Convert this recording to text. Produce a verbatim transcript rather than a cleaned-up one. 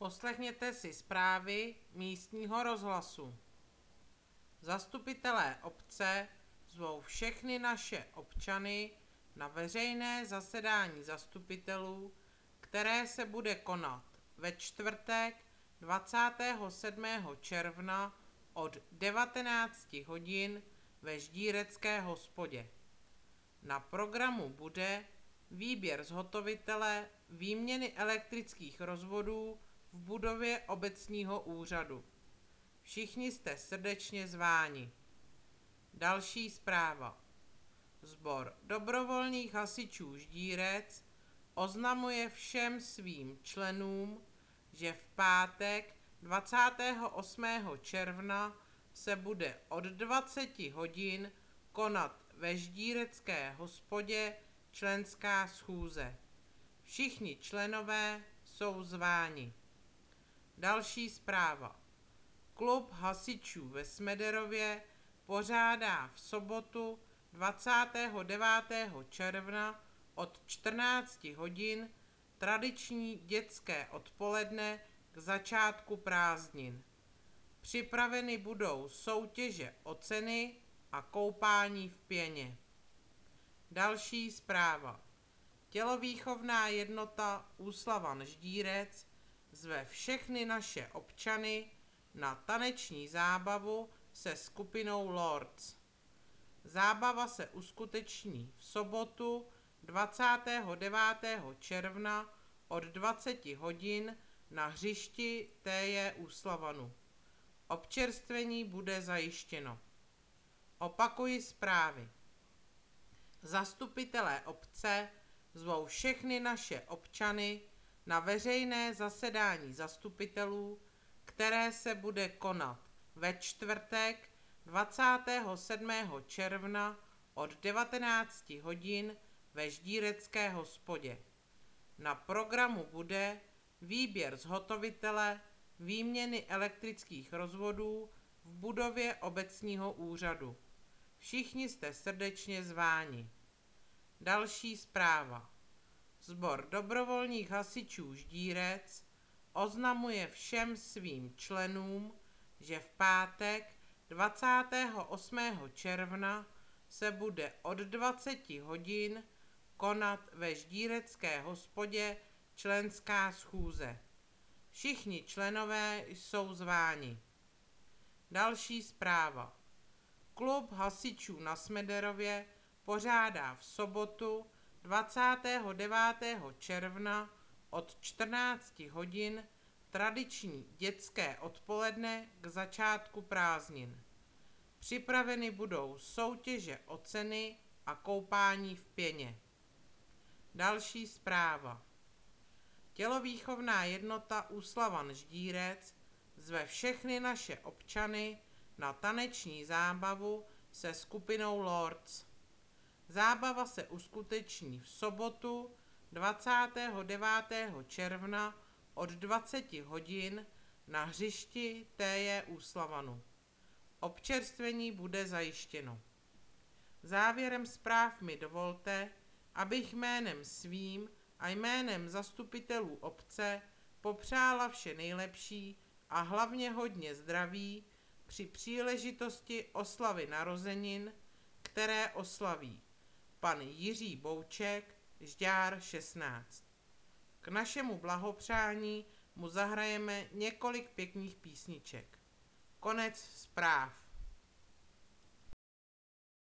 Poslechněte si zprávy místního rozhlasu. Zastupitelé obce zvou všechny naše občany na veřejné zasedání zastupitelů, které se bude konat ve čtvrtek dvacátého sedmého června od devatenácti hodin ve Ždírecké hospodě. Na programu bude výběr zhotovitele výměny elektrických rozvodů v budově obecního úřadu. Všichni jste srdečně zváni. Další zpráva. Sbor dobrovolných hasičů Ždírec oznamuje všem svým členům, že v pátek dvacátého osmého června se bude od dvaceti hodin konat ve Ždírecké hospodě členská schůze. Všichni členové jsou zváni. Další zpráva. Klub hasičů ve Smederově pořádá v sobotu dvacátého devátého června od čtrnácti hodin tradiční dětské odpoledne k začátku prázdnin. Připraveny budou soutěže o ceny a koupání v pěně. Další zpráva. Tělovýchovná jednota Úslavan Ždírec zve všechny naše občany na taneční zábavu se skupinou Lords. Zábava se uskuteční v sobotu dvacátého devátého června od dvaceti hodin na hřišti T J Úslavanu. Občerstvení bude zajištěno. Opakuji zprávy. Zastupitelé obce zvou všechny naše občany na veřejné zasedání zastupitelů, které se bude konat ve čtvrtek dvacátého sedmého června od devatenácti hodin ve Ždírecké hospodě. Na programu bude výběr zhotovitele výměny elektrických rozvodů v budově obecního úřadu. Všichni jste srdečně zváni. Další zpráva. Sbor dobrovolných hasičů Ždírec oznamuje všem svým členům, že v pátek dvacátého osmého června se bude od dvaceti hodin konat ve Ždírecké hospodě členská schůze. Všichni členové jsou zváni. Další zpráva. Klub hasičů na Smederově pořádá v sobotu dvacátého devátého června od čtrnácti hodin tradiční dětské odpoledne k začátku prázdnin. Připraveny budou soutěže o ceny a koupání v pěně. Další zpráva. Tělovýchovná jednota Úslavan Ždírec zve všechny naše občany na taneční zábavu se skupinou Lords. Zábava se uskuteční v sobotu dvacátého devátého června od dvaceti hodin na hřišti T J Úslavanu. Občerstvení bude zajištěno. Závěrem zpráv mi dovolte, abych jménem svým a jménem zastupitelů obce popřála vše nejlepší a hlavně hodně zdraví při příležitosti oslavy narozenin, které oslaví pan Jiří Bouček, Žďár šestnáct. K našemu blahopřání mu zahrajeme několik pěkných písniček. Konec zpráv.